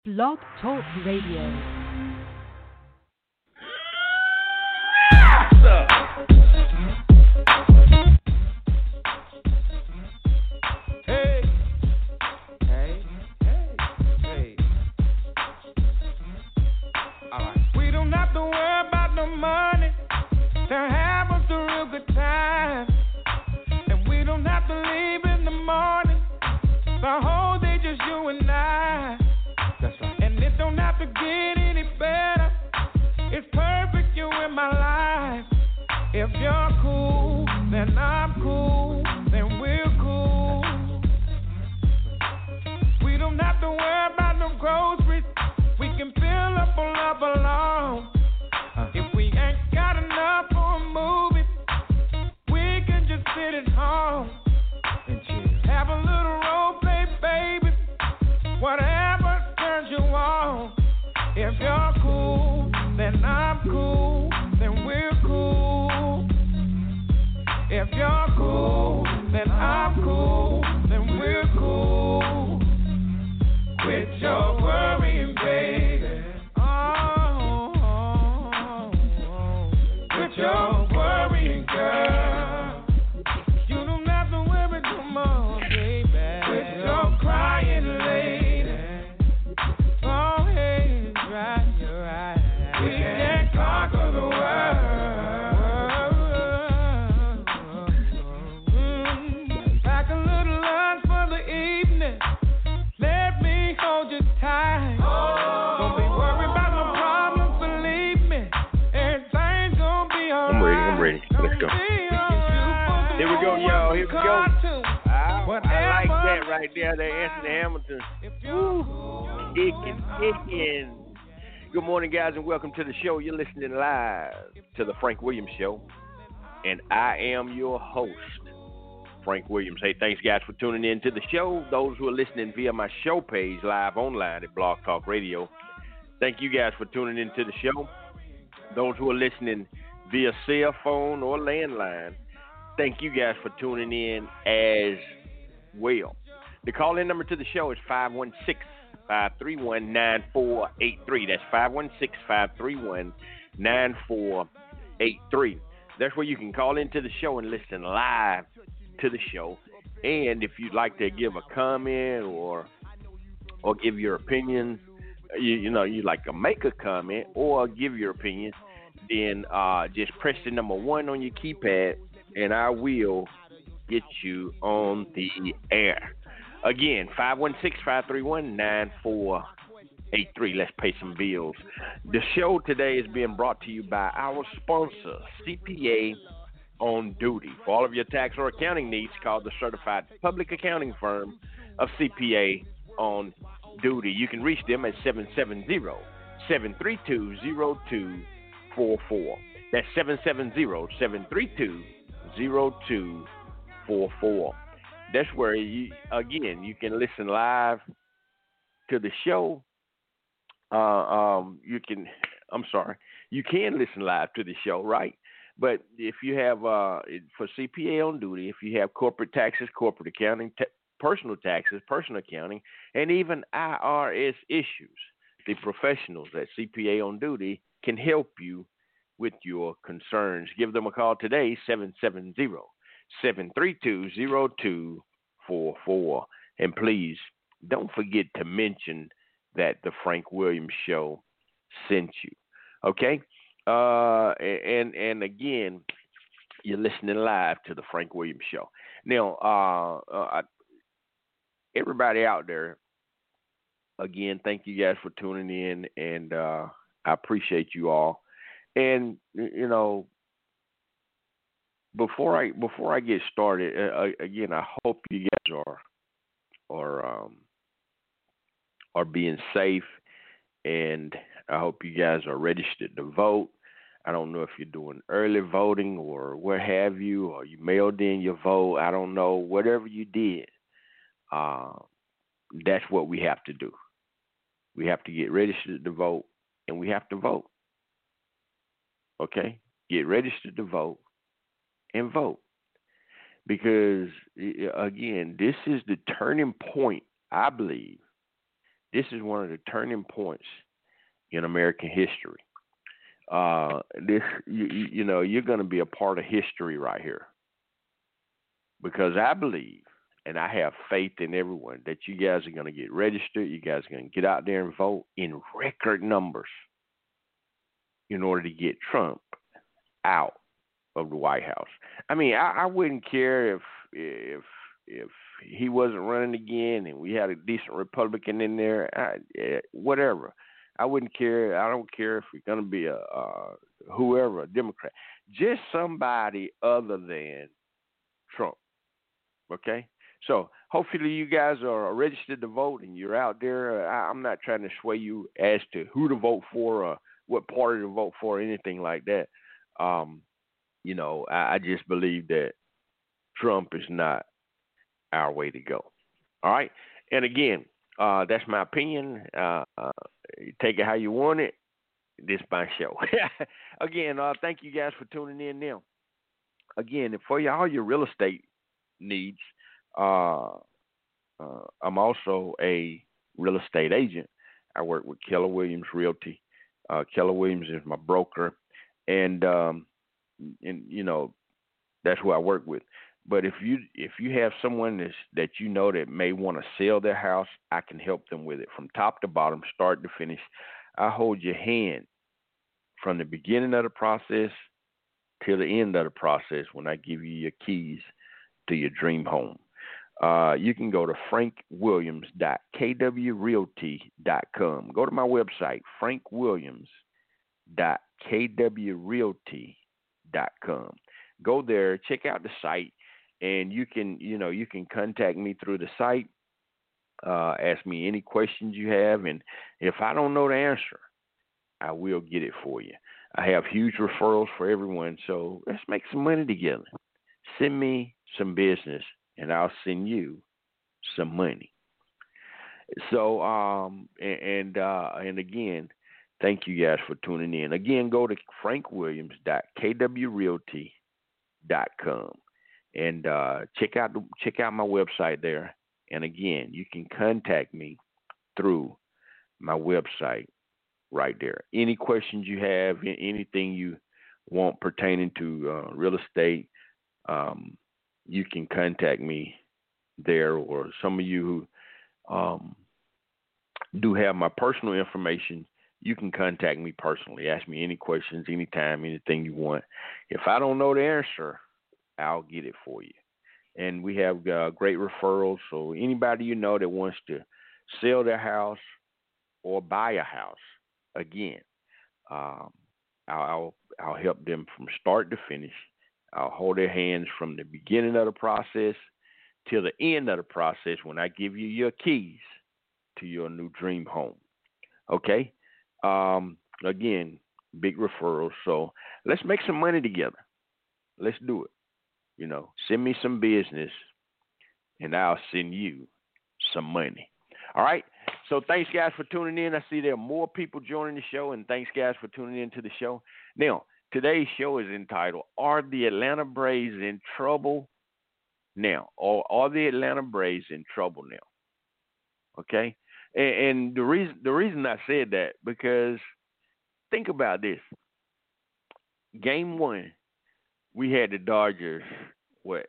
Blog Talk Radio. Hey, hey, hey, hey. All right. We don't have to worry about no money to have us a real good time, and we don't have to leave in the morning. The whole day just you and I. That's right. And it don't have to get any better. It's perfect, you in my life. If you're cool, then I'm cool, then we're cool. We don't have to worry about no groceries. We can fill up on love alone. If we ain't got enough for a movie, we can just sit at home and chill. Have a little role play, baby. Whatever turns you on. If you're cool, then I'm cool, then we're cool. If you're cool, then I'm cool, then we're cool. Quit your worrying, baby. Oh, quit your worrying, girl. You don't have to worry no more, baby. Quit your crying, lady. Oh, hey, right, you're right. We can conquer the world. Pack a little lunch for the evening. Let me hold you tight. Don't be worried about no problems, believe me. Everything's gonna be alright. I'm ready. Let's go. Here we go, y'all. Here we go. I like that right there. That Anthony Hamilton. Woo. Kicking. Good morning, guys, and welcome to the show. You're listening live to the Frank Williams Show, and I am your host, Frank Williams. Hey, thanks, guys, for tuning in to the show. Those who are listening via my show page live online at Blog Talk Radio, thank you guys for tuning in to the show. Those who are listening via cell phone or landline, thank you guys for tuning in as well. The call-in number to the show is 516-531-9483. That's 516-531-9483. That's where you can call into the show and listen live to the show. And if you'd like to give a comment or give your opinion, you'd like to make a comment or give your opinion, then just press the number 1 on your keypad, and I will get you on the air. Again, 516-531-9483. Let's pay some bills. The show today is being brought to you by our sponsor, CPA On Duty. For all of your tax or accounting needs, call the certified public accounting firm of CPA On Duty. You can reach them at 770-732-0244. That's 770-732-0244. That's where you can listen live to the show. You can listen live to the show, right? But if you have for CPA On Duty, if you have corporate taxes, corporate accounting, personal taxes, personal accounting, and even IRS issues, the professionals at CPA On Duty can help you with your concerns. Give them a call today, 770-732-0244. And please don't forget to mention that the Frank Williams Show sent you. Okay? And again, you're listening live to the Frank Williams Show. Now, everybody out there, again, thank you guys for tuning in, and I appreciate you all. And before I get started, again, I hope you guys are being safe, and I hope you guys are registered to vote. I don't know if you're doing early voting or what have you, or you mailed in your vote. I don't know. Whatever you did, that's what we have to do. We have to get registered to vote, and we have to vote. Okay? Get registered to vote and vote. Because, again, this is the turning point, I believe, This is one of the turning points in American history. You're going to be a part of history right here, because I believe and I have faith in everyone that you guys are going to get registered. You guys are going to get out there and vote in record numbers in order to get Trump out of the White House. I mean, I wouldn't care if he wasn't running again and we had a decent Republican in there, whatever. I wouldn't care. I don't care if we're going to be a Democrat. Just somebody other than Trump. Okay? So hopefully you guys are registered to vote and you're out there. I'm not trying to sway you as to who to vote for or what party to vote for or anything like that. I just believe that Trump is not our way to go. All right? And again, that's my opinion. Take it how you want it. This is my show. Again, thank you guys for tuning in now. Again, for all your real estate needs, I'm also a real estate agent. I work with Keller Williams Realty. Keller Williams is my broker, and that's who I work with. But if you have someone that you know that may want to sell their house, I can help them with it from top to bottom, start to finish. I hold your hand from the beginning of the process till the end of the process when I give you your keys to your dream home. You can go to frankwilliams.kwrealty.com. Go to my website, frankwilliams.kwrealty.com. Go there, check out the site, and you can contact me through the site. Ask me any questions you have, and if I don't know the answer, I will get it for you. I have huge referrals for everyone, so let's make some money together. Send me some business, and I'll send you some money. So, and again, thank you guys for tuning in. Again, go to frankwilliams.kwrealty.com and check out my website there. And again, you can contact me through my website right there. Any questions you have, anything you want pertaining to real estate, you can contact me there. Or some of you who do have my personal information, you can contact me personally. Ask me any questions, anytime, anything you want. If I don't know the answer, I'll get it for you. And we have great referrals. So anybody you know that wants to sell their house or buy a house, again, I'll help them from start to finish. I'll hold their hands from the beginning of the process till the end of the process when I give you your keys to your new dream home. Okay? Again, big referrals. So let's make some money together. Let's do it. Send me some business, and I'll send you some money. All right? So thanks, guys, for tuning in. I see there are more people joining the show, and thanks, guys, for tuning in to the show. Now, today's show is entitled, Are the Atlanta Braves in Trouble Now? Or are the Atlanta Braves in trouble now? Okay? And the reason I said that, because think about this. Game 1, we had the Dodgers. We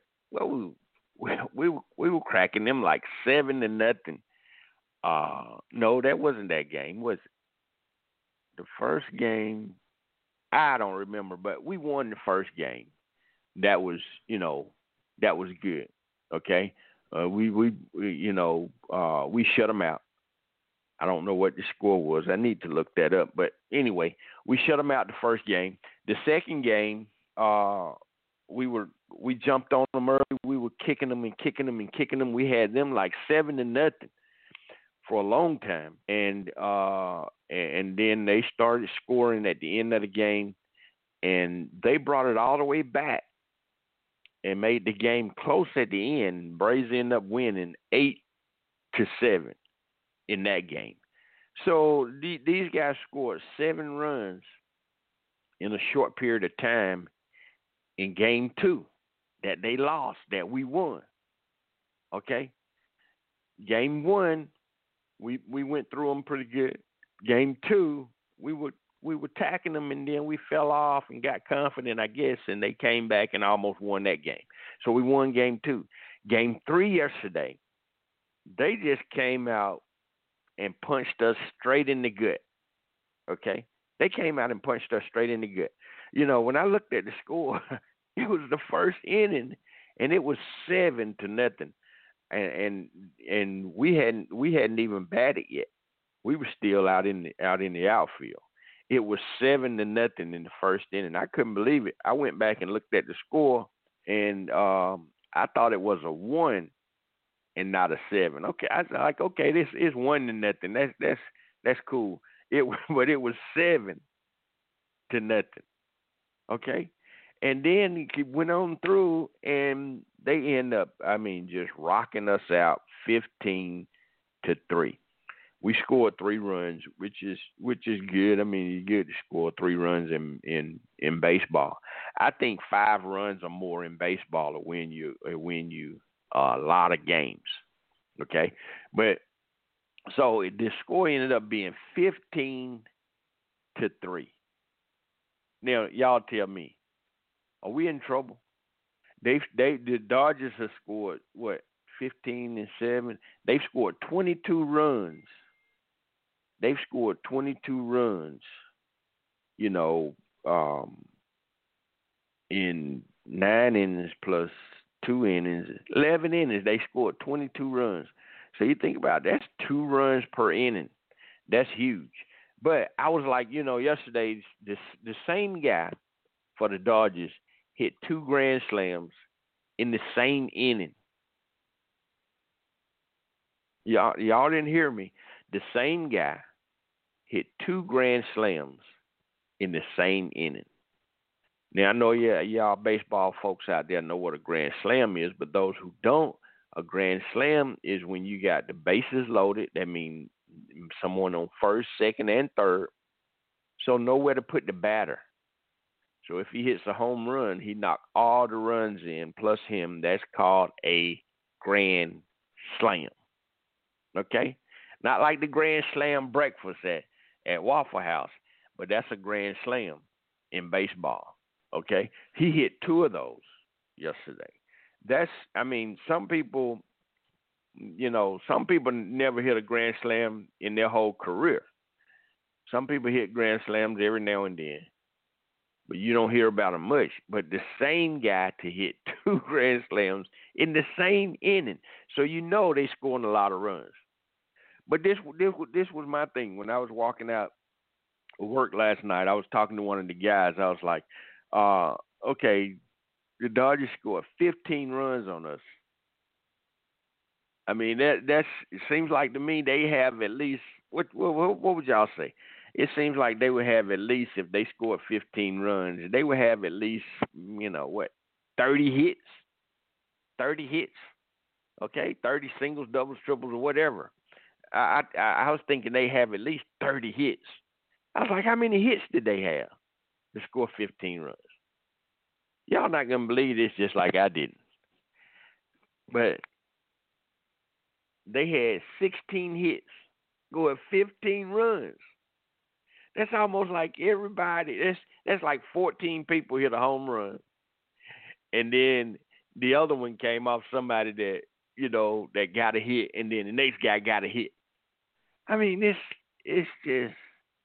were cracking them like 7-0. No, that wasn't that game, was it? The first game, I don't remember, but we won the first game. That was good. Okay, we shut them out. I don't know what the score was. I need to look that up. But anyway, we shut them out the first game. The second game, we jumped on them early. We were kicking them. We had them like 7-0 for a long time, and then they started scoring at the end of the game, and they brought it all the way back and made the game close at the end. Braves ended up winning 8-7 in that game. So these guys scored 7 runs in a short period of time in game 2 that they lost, that we won. Okay? Game 1, we went through them pretty good. Game 2, we were attacking them, and then we fell off and got confident, I guess, and they came back and almost won that game. So we won Game 2. Game 3 yesterday, they just came out and punched us straight in the gut. Okay? They came out and punched us straight in the gut. You know, when I looked at the score, it was the first inning, and it was 7-0, and we hadn't even batted yet. We were still out in the outfield. It was 7-0 in the first inning. I couldn't believe it. I went back and looked at the score, and I thought it was a 1 and not a 7. Okay, I was like, okay, this is 1-0. That's cool. But it was 7-0. Okay, and then it went on through, and they end up, just rocking us out 15-3. We scored 3 runs, which is good. I mean, it's good to score 3 runs in baseball. I think 5 runs or more in baseball will win you a lot of games. Okay, but so the score ended up being 15-3. Now, y'all tell me, are we in trouble? The Dodgers have scored 15-7. They've scored 22 runs. They've scored 22 runs, in 9 innings plus 2 innings, 11 innings. They scored 22 runs. So you think about it, that's 2 runs per inning. That's huge. But I was like, yesterday, the same guy for the Dodgers hit 2 grand slams in the same inning. Y'all didn't hear me. The same guy hit 2 grand slams in the same inning. Now, I know y'all baseball folks out there know what a grand slam is, but those who don't, a grand slam is when you got the bases loaded. That means someone on first, second, and third, so nowhere to put the batter. So if he hits a home run, he knocked all the runs in plus him. That's called a grand slam. Okay? Not like the grand slam breakfast at Waffle House, but that's a grand slam in baseball. Okay? He hit 2 of those yesterday. Some people never hit a grand slam in their whole career. Some people hit grand slams every now and then, but you don't hear about them much. But the same guy to hit 2 grand slams in the same inning, so they scoring a lot of runs. But this was my thing. When I was walking out of work last night, I was talking to one of the guys. I was like, okay, the Dodgers scored 15 runs on us. I mean, it seems like to me they have at least, what would y'all say? It seems like they would have at least, if they scored 15 runs, they would have at least, 30 hits? 30 hits, okay? 30 singles, doubles, triples, or whatever. I was thinking they have at least 30 hits. I was like, how many hits did they have to score 15 runs? Y'all not going to believe this just like I didn't. But they had 16 hits, going 15 runs. That's almost like everybody. That's like 14 people hit a home run. And then the other one came off somebody that, that got a hit, and then the next guy got a hit. I mean, it's just,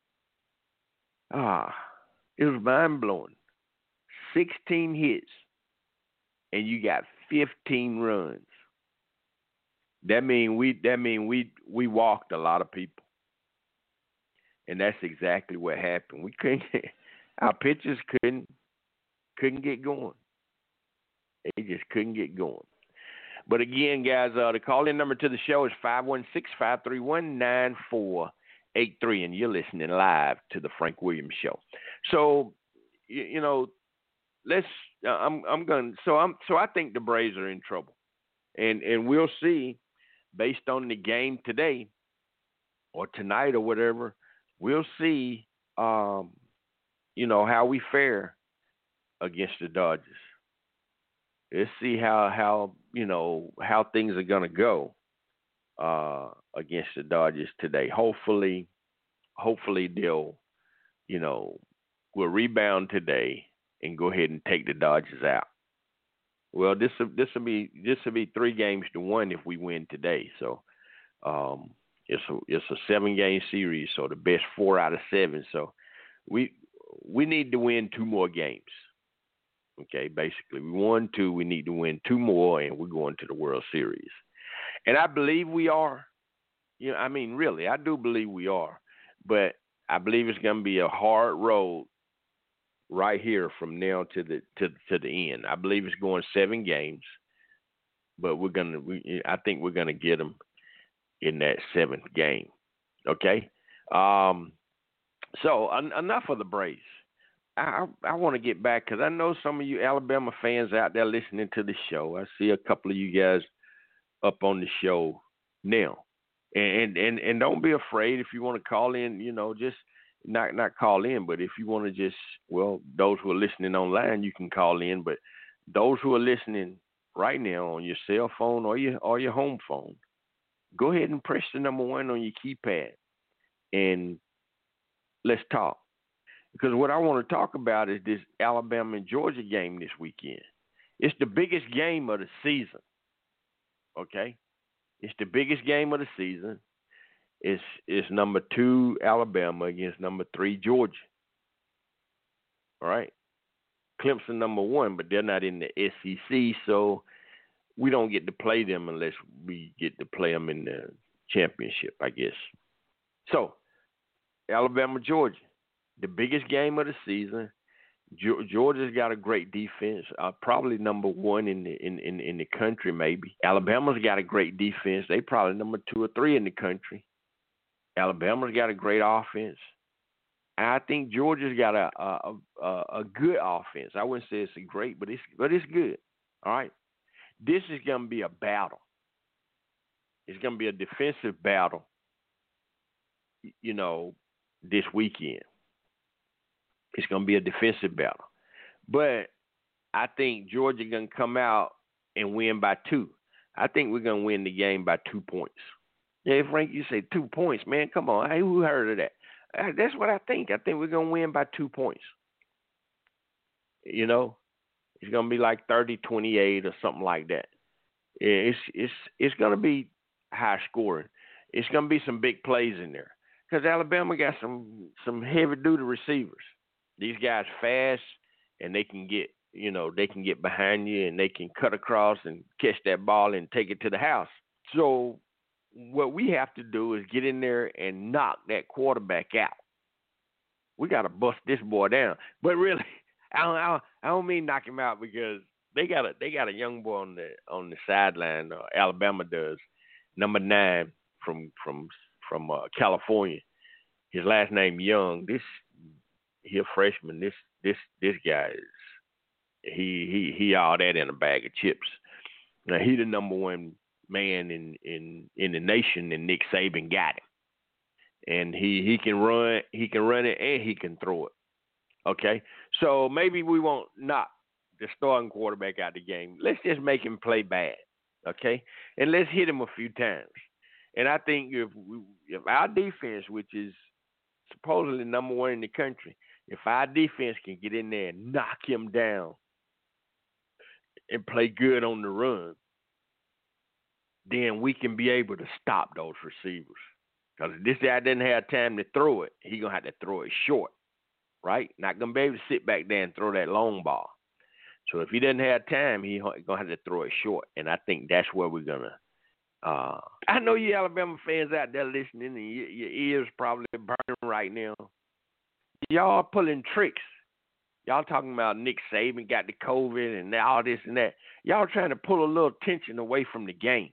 it was mind-blowing. 16 hits, and you got 15 runs. That mean we walked a lot of people. And that's exactly what happened. Our pitchers couldn't get going. They just couldn't get going. But again, guys, the call-in number to the show is 516-531-9483, and you're listening live to the Frank Williams Show. So, I think the Braves are in trouble, and we'll see based on the game today or tonight or whatever. We'll see, how we fare against the Dodgers. Let's see how things are going to go against the Dodgers today. Hopefully they'll, will rebound today and go ahead and take the Dodgers out. Well, this will be 3-1 if we win today. So it's a 7-game series, so the best 4 out of 7. So we need to win 2 more games. Okay, basically we won 2, we need to win 2 more, and we're going to the World Series. And I believe we are. Really, I do believe we are. But I believe it's going to be a hard road right here from now to the end. I believe it's going 7 games, but I think we're gonna get them in that 7th game. Okay. So enough of the Braves. I want to get back because I know some of you Alabama fans out there listening to the show. I see a couple of you guys up on the show now, and don't be afraid if you want to call in. Just not call in, but if you want to just, those who are listening online, you can call in. But those who are listening right now on your cell phone or your home phone, go ahead and press the number 1 on your keypad, and let's talk. Because what I want to talk about is this Alabama and Georgia game this weekend. It's the biggest game of the season. Okay? It's the biggest game of the season. It's number 2 Alabama against number 3 Georgia. All right? Clemson number 1, but they're not in the SEC, so we don't get to play them unless we get to play them in the championship, I guess. So, Alabama, Georgia, the biggest game of the season. Georgia's got a great defense, probably number 1 in the country, maybe. Alabama's got a great defense. They probably number 2 or 3 in the country. Alabama's got a great offense. I think Georgia's got a good offense. I wouldn't say it's a great, but it's good. All right. This is going to be a battle. It's going to be a defensive battle, this weekend. It's going to be a defensive battle. But I think Georgia going to come out and win by 2. I think we're going to win the game by 2 points. Yeah, Frank, you say 2 points, man. Come on. Hey, who heard of that? That's what I think. I think we're going to win by 2 points. It's going to be like 30-28 or something like that. It's going to be high scoring. It's going to be some big plays in there because Alabama got some heavy-duty receivers. These guys fast, and they can get behind you, and they can cut across and catch that ball and take it to the house. So what we have to do is get in there and knock that quarterback out. We got to bust this boy down. But really, I don't mean knock him out because they got a young boy on the sideline. Alabama does, number 9 from California. His last name Young. He a freshman. This guy is he all that in a bag of chips. Now he the number 1 man in the nation, and Nick Saban got him. And he can run it and he can throw it. Okay? So maybe we won't knock the starting quarterback out of the game. Let's just make him play bad. Okay? And let's hit him a few times. And I think if our defense, which is supposedly number 1 in the country, if our defense can get in there and knock him down and play good on the run, then we can be able to stop those receivers. Because if this guy doesn't have time to throw it, he's going to have to throw it short, right? Not going to be able to sit back there and throw that long ball. So if he doesn't have time, he's going to have to throw it short. And I think that's where we're going to I know you Alabama fans out there listening, and your ears probably burning right now. Y'all pulling tricks. Y'all talking about Nick Saban got the COVID and all this and that. Y'all trying to pull a little tension away from the game.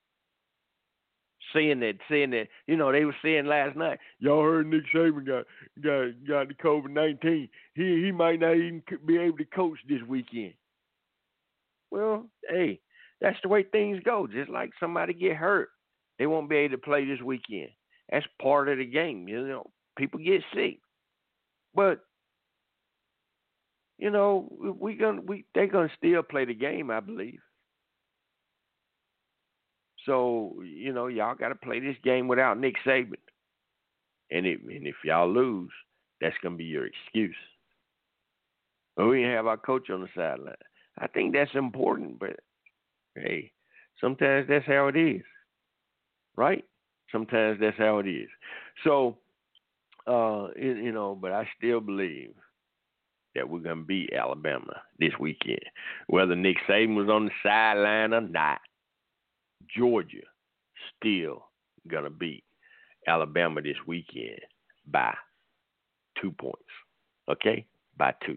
Saying that, they were saying last night, y'all heard Nick Saban got the COVID-19. He might not even be able to coach this weekend. Well, hey, that's the way things go. Just like somebody get hurt, they won't be able to play this weekend. That's part of the game. People get sick. But they're gonna still play the game, I believe. So, y'all got to play this game without Nick Saban. And if y'all lose, that's going to be your excuse. But we didn't have our coach on the sideline. I think that's important, but, hey, sometimes that's how it is, right? Sometimes that's how it is. So, but I still believe that we're going to beat Alabama this weekend. Whether Nick Saban was on the sideline or not, Georgia still going to beat Alabama this weekend by 2 points. Okay? By 2.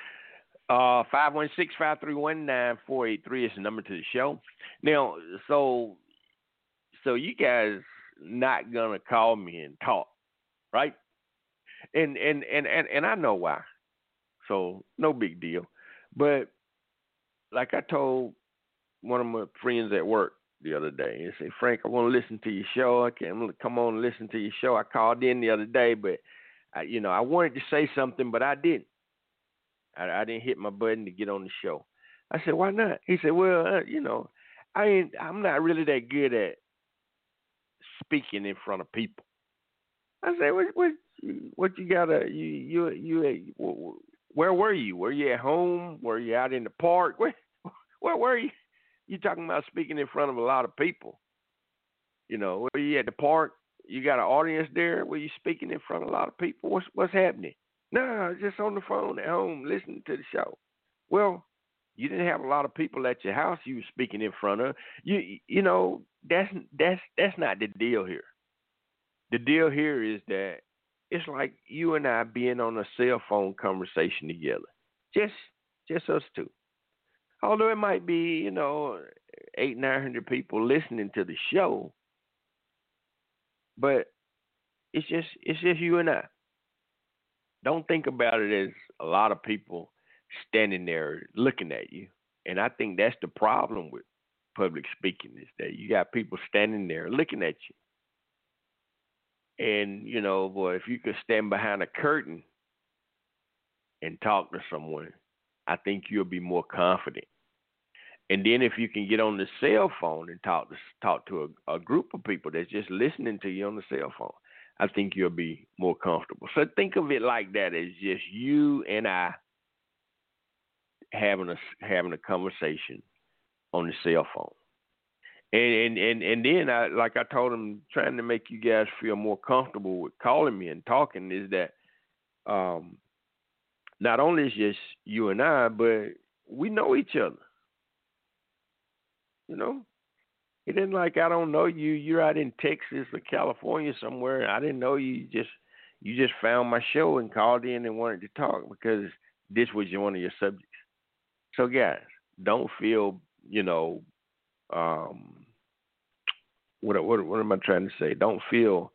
516-531-9483 is the number to the show. Now, so you guys not gonna call me and talk, right? And I know why. So no big deal. But like I told one of my friends at work the other day, he said, Frank, I want to listen to your show. I'm gonna come on and listen to your show. I called in the other day, but I wanted to say something, but I didn't. I didn't hit my button to get on the show. I said, why not? He said, well, I'm not really that good at speaking in front of people. I said, what you gotta, where were you? Were you at home? Were you out in the park? Where were you? You talking about speaking in front of a lot of people. Were you at the park? You got an audience there? Were you speaking in front of a lot of people? What's happening? No, just on the phone at home listening to the show. Well, you didn't have a lot of people at your house you were speaking in front of. That's not the deal here. The deal here is that it's like you and I being on a cell phone conversation together. Just us two. Although it might be, 800-900 people listening to the show, but it's just you and I. Don't think about it as a lot of people standing there looking at you. And I think that's the problem with public speaking is that you got people standing there looking at you. And, boy, if you could stand behind a curtain and talk to someone, I think you'll be more confident. And then if you can get on the cell phone and talk to a group of people that's just listening to you on the cell phone, I think you'll be more comfortable. So think of it like that, as just you and I having a conversation on the cell phone. And then like I told him, trying to make you guys feel more comfortable with calling me and talking is that not only is just you and I, but we know each other. It isn't like I don't know you. You're out in Texas or California somewhere. I didn't know you. You just found my show and called in and wanted to talk because this was one of your subjects. So guys, don't feel, what am I trying to say? Don't feel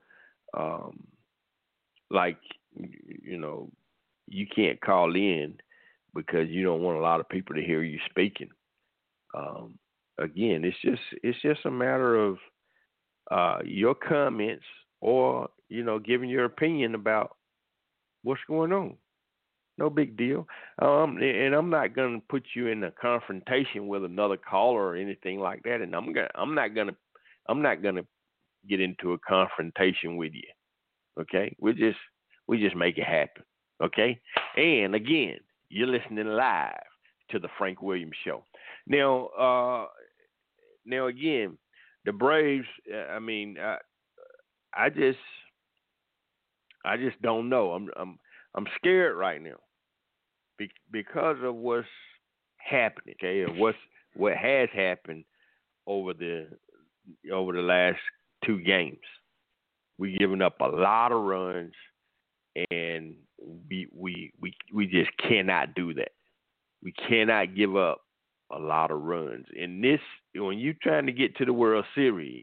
like you can't call in because you don't want a lot of people to hear you speaking. Again, it's just a matter of your comments or giving your opinion about what's going on. No big deal. And I'm not gonna put you in a confrontation with another caller or anything like that. And I'm not gonna get into a confrontation with you. Okay? We just make it happen. Okay? And again, you're listening live to the Frank Williams Show. Now again, the Braves. I just don't know. I'm scared right now because of what's happening. Okay, or what has happened over the last 2 games. We're giving up a lot of runs, and we just cannot do that. We cannot give up a lot of runs. And this, when you're trying to get to the World Series,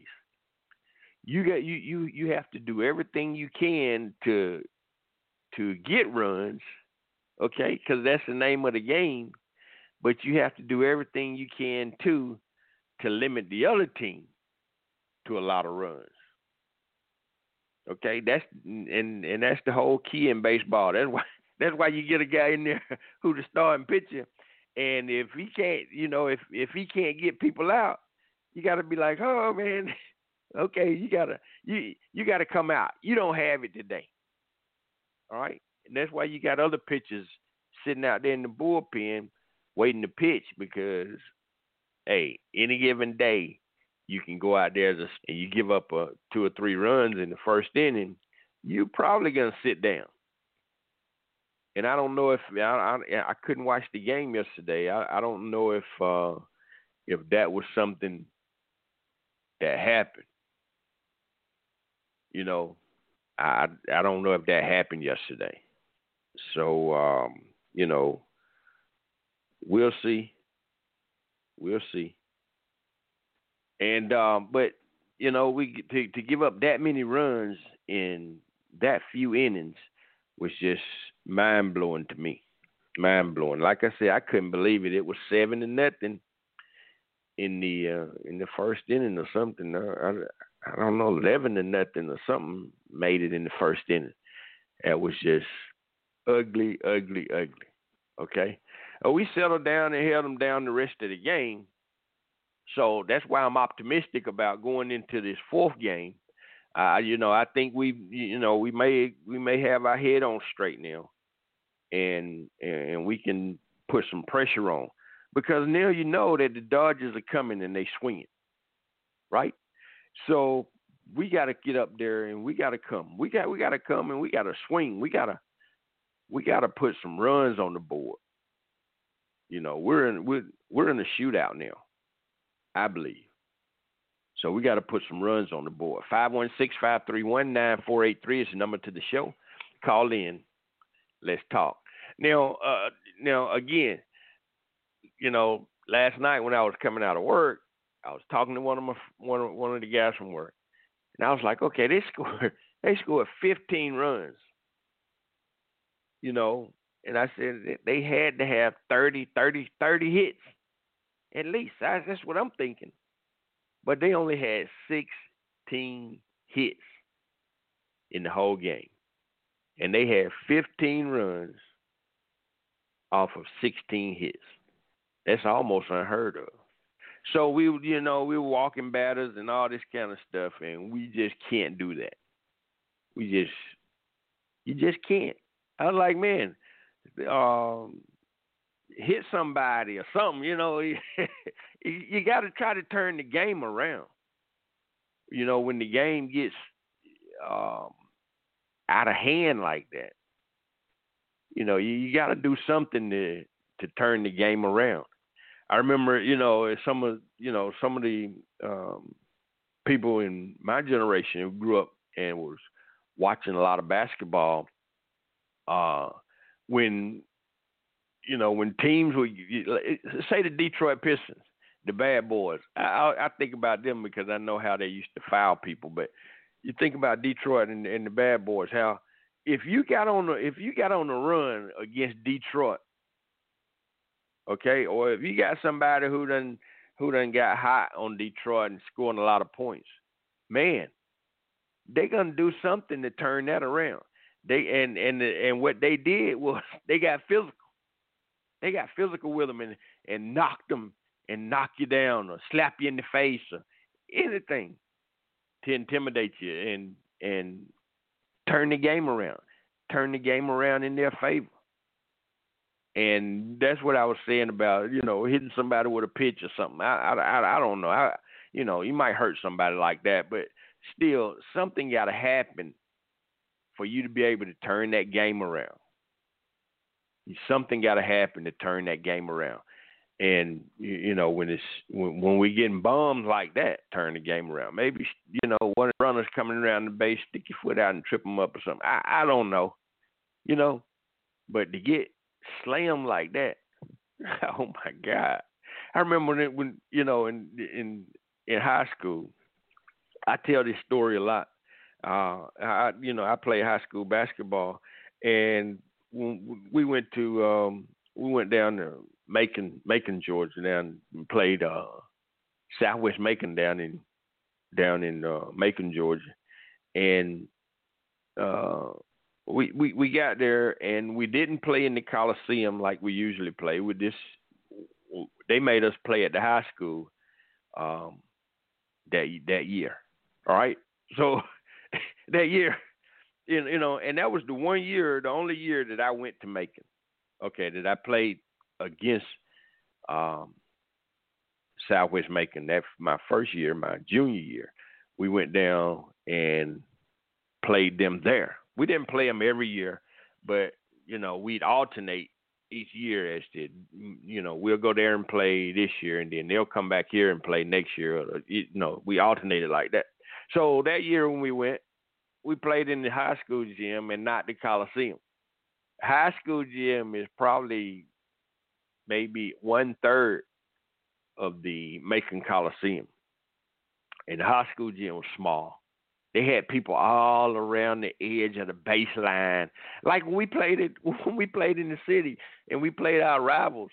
you have to do everything you can to get runs, okay? Because that's the name of the game. But you have to do everything you can to limit the other team to a lot of runs. Okay, that's the whole key in baseball. That's why you get a guy in there who's the starting pitcher. And if he can't, if he can't get people out, You got to be like, oh man, okay, you gotta come out. You don't have it today. All right, and that's why you got other pitchers sitting out there in the bullpen waiting to pitch because, hey, any given day you can go out there and you give up 2 or 3 runs in the first inning, you're probably gonna sit down. And I don't know if I couldn't watch the game yesterday. I don't know if that was something that happened. You know, I don't know if that happened yesterday. So you know, we'll see. We'll see. And but you know, to give up that many runs in that few innings was just mind blowing to me. Mind blowing. Like I said, I couldn't believe it. It was 7-0 in the first inning or something. I don't know, 11-0 or something made it in the first inning. That was just ugly, ugly, ugly. Okay, we settled down and held them down the rest of the game. So that's why I'm optimistic about going into this fourth game. You know, I think we may have our head on straight now, and we can put some pressure on because now you know that the Dodgers are coming and they swinging, right? So we got to get up there and we got to come. We got to come and we got to swing. We got to put some runs on the board. You know, we're in a shootout now, I believe. So we got to put some runs on the board. 516-531-9483 is the number to the show. Call in. Let's talk. Now again, you know, last night when I was coming out of work, I was talking to one of the guys from work, and I was like, okay, they scored 15 runs. You know, and I said they had to have 30 hits at least. That's what I'm thinking. But they only had 16 hits in the whole game. And they had 15 runs off of 16 hits. That's almost unheard of. So we were walking batters and all this kind of stuff, and we just can't do that. You just can't. I was like, man, hit somebody or something, you know. You got to try to turn the game around. You know, when the game gets out of hand like that, you know, you got to do something to turn the game around. I remember, you know, some of the people in my generation who grew up and was watching a lot of basketball. When teams would say the Detroit Pistons, the bad boys. I think about them because I know how they used to foul people. But you think about Detroit and the bad boys, how if you got on the run against Detroit, okay, or if you got somebody who done got hot on Detroit and scoring a lot of points, man, they're gonna do something to turn that around. And what they did was they got physical. They got physical with them and knocked them and knock you down or slap you in the face or anything to intimidate you and turn the game around. Turn the game around in their favor. And that's what I was saying about, you know, hitting somebody with a pitch or something. I don't know. You might hurt somebody like that, but still something got to happen for you to be able to turn that game around. Something got to happen to turn that game around. And, you know, when we getting bombed like that, turn the game around. Maybe, you know, one of the runners coming around the base, stick your foot out and trip them up or something. I don't know, you know. But to get slammed like that, oh, my God. I remember when you know, in high school, I tell this story a lot. I played high school basketball, and when we went down to Macon, Georgia, down and played Southwest Macon down in Macon, Georgia, and we got there and we didn't play in the Coliseum like we usually play. They made us play at the high school that year. All right, so that year, you know, and that was the only year that I went to Macon. Okay, that I played against Southwest Macon. That's my first year, my junior year. We went down and played them there. We didn't play them every year, but, you know, we'd alternate each year as to, you know, we'll go there and play this year, and then they'll come back here and play next year. Or, you know, we alternated like that. So that year when we went, we played in the high school gym and not the Coliseum. High school gym is probably maybe 1/3 of the Macon Coliseum. And the high school gym was small. They had people all around the edge of the baseline. Like when we played in the city and we played our rivals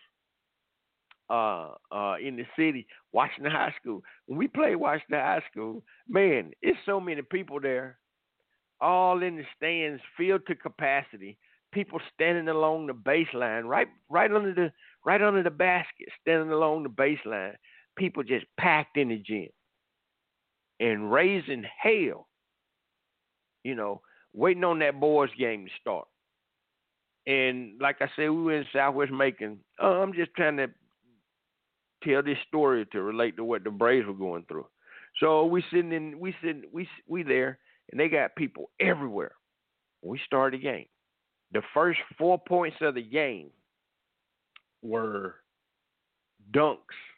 in the city, Washington High School. When we played Washington High School, man, it's so many people there, all in the stands, filled to capacity. People standing along the baseline, right under the basket, standing along the baseline. People just packed in the gym and raising hell, you know, waiting on that boys game to start. And like I said, we were in Southwest Macon. I'm just trying to tell this story to relate to what the Braves were going through. So we there, and they got people everywhere. We started the game. The first 4 points of the game were dunks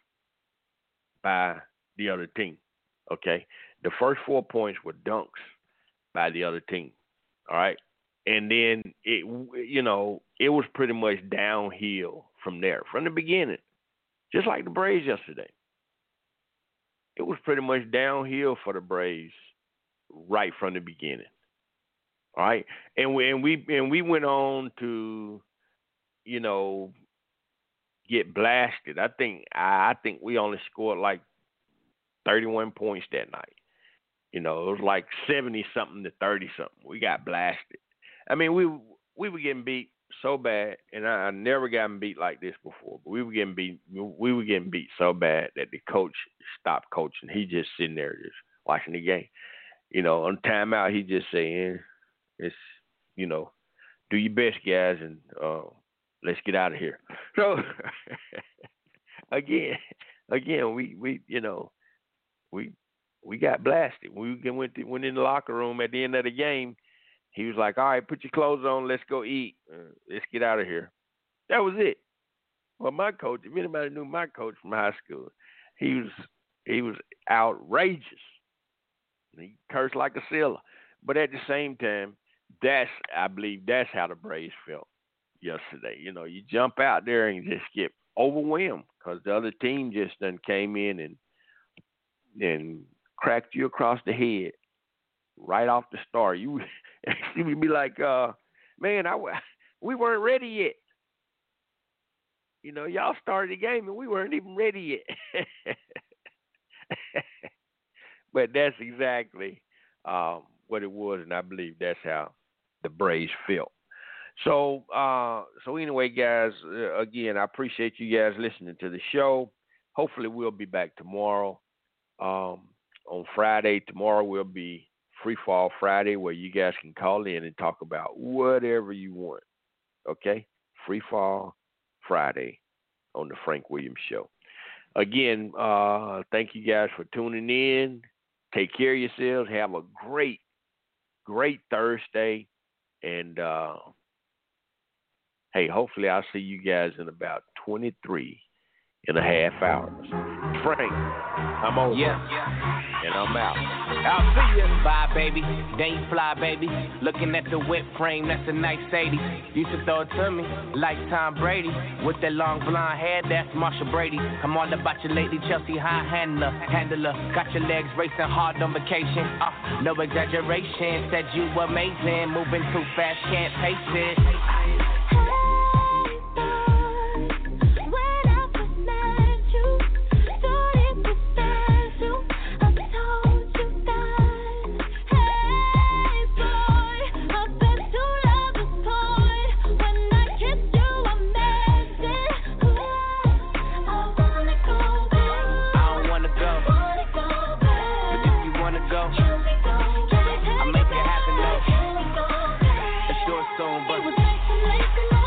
by the other team. Okay, the first 4 points were dunks by the other team. All right, and then it was pretty much downhill from there, from the beginning, just like the Braves yesterday. It was pretty much downhill for the Braves right from the beginning. All right, and we went on to, you know, get blasted. I think we only scored like 31 points that night. You know, it was like 70-something to 30-something. We got blasted. I mean, we were getting beat so bad, and I never gotten beat like this before. But we were getting beat so bad that the coach stopped coaching. He just sitting there just watching the game. You know, on timeout, he just saying, "It's, you know, do your best, guys, and let's get out of here." So again, we you know, we got blasted. We went in the locker room at the end of the game. He was like, "All right, put your clothes on. Let's go eat. Let's get out of here." That was it. Well, my coach, if anybody knew my coach from high school, he was outrageous. He cursed like a sailor. But at the same time, I believe that's how the Braves felt yesterday. You know, you jump out there and just get overwhelmed because the other team just done came in and cracked you across the head right off the start. You would be like, man, we weren't ready yet. You know, y'all started the game and we weren't even ready yet. But that's exactly what it was, and I believe that's how the Braves felt. So anyway, guys, again, I appreciate you guys listening to the show. Hopefully we'll be back tomorrow. On Friday, tomorrow will be Free Fall Friday, where you guys can call in and talk about whatever you want. Okay? Free Fall Friday on the Frank Williams Show. Again, thank you guys for tuning in. Take care of yourselves. Have a great, great Thursday. And, hey, hopefully I'll see you guys in about 23 and a half hours. Frank, I'm over. Yeah. And I'm out. I'll see you. Bye, baby. Date fly, baby. Looking at the whip frame, that's a nice 80. Used to throw it to me like Tom Brady. With that long blonde hair, that's Marsha Brady. I'm all about your lady, Chelsea high handler. Got your legs racing hard on vacation. No exaggeration. Said you were amazing. Moving too fast, can't pace it. but was like some lace in my